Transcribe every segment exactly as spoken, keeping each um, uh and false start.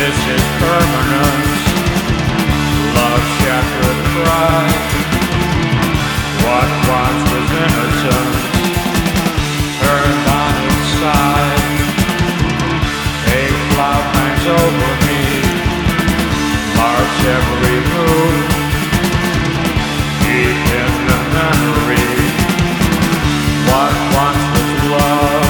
this is permanence. Love shattered pride. What once was innocence turned on its side. A cloud hangs over me, marks every move. Deep in the memory, what once was love.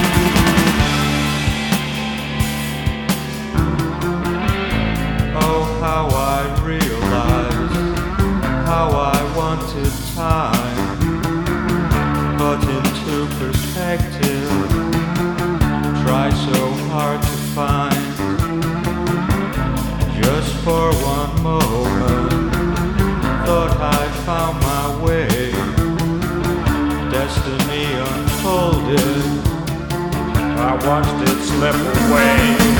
Oh, how I realized how I wanted time put into perspective. Try so hard to find just for one moment. Thought I found my way. Destiny unfolded. I watched it slip away.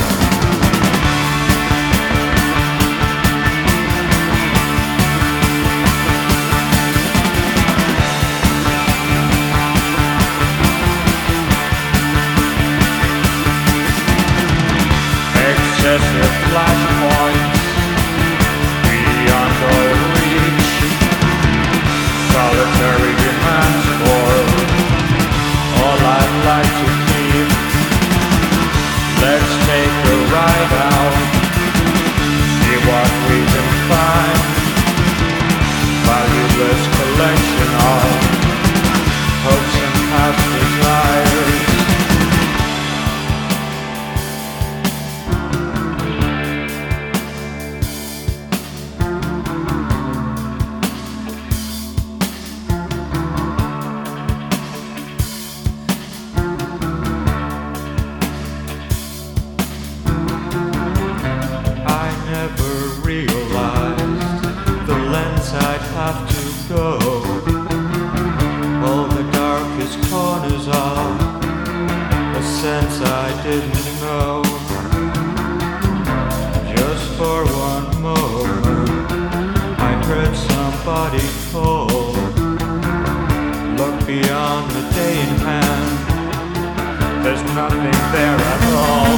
Excessive flashpoints beyond all reach. Solitary demands for all I'd like to keep. Let's take a ride out, see what we can find. Valueless collection of hopes and past desires. Never realized the lengths I'd have to go. All the darkest corners of a sense I didn't know. Just for one moment I heard somebody call. Look beyond the day in hand. There's nothing there at all.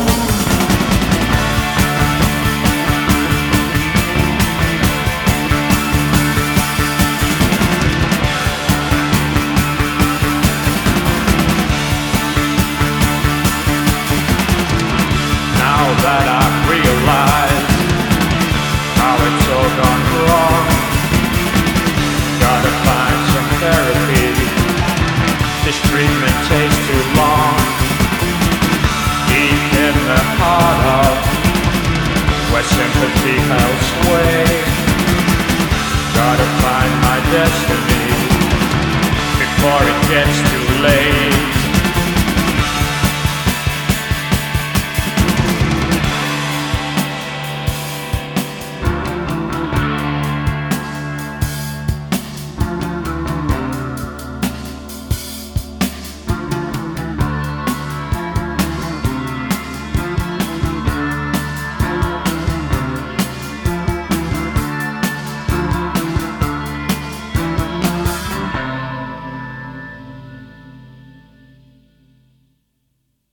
That I've realized how it's all gone wrong. Gotta find some therapy. This treatment takes too long. Deep in the heart of where sympathy held sway. Gotta find my destiny.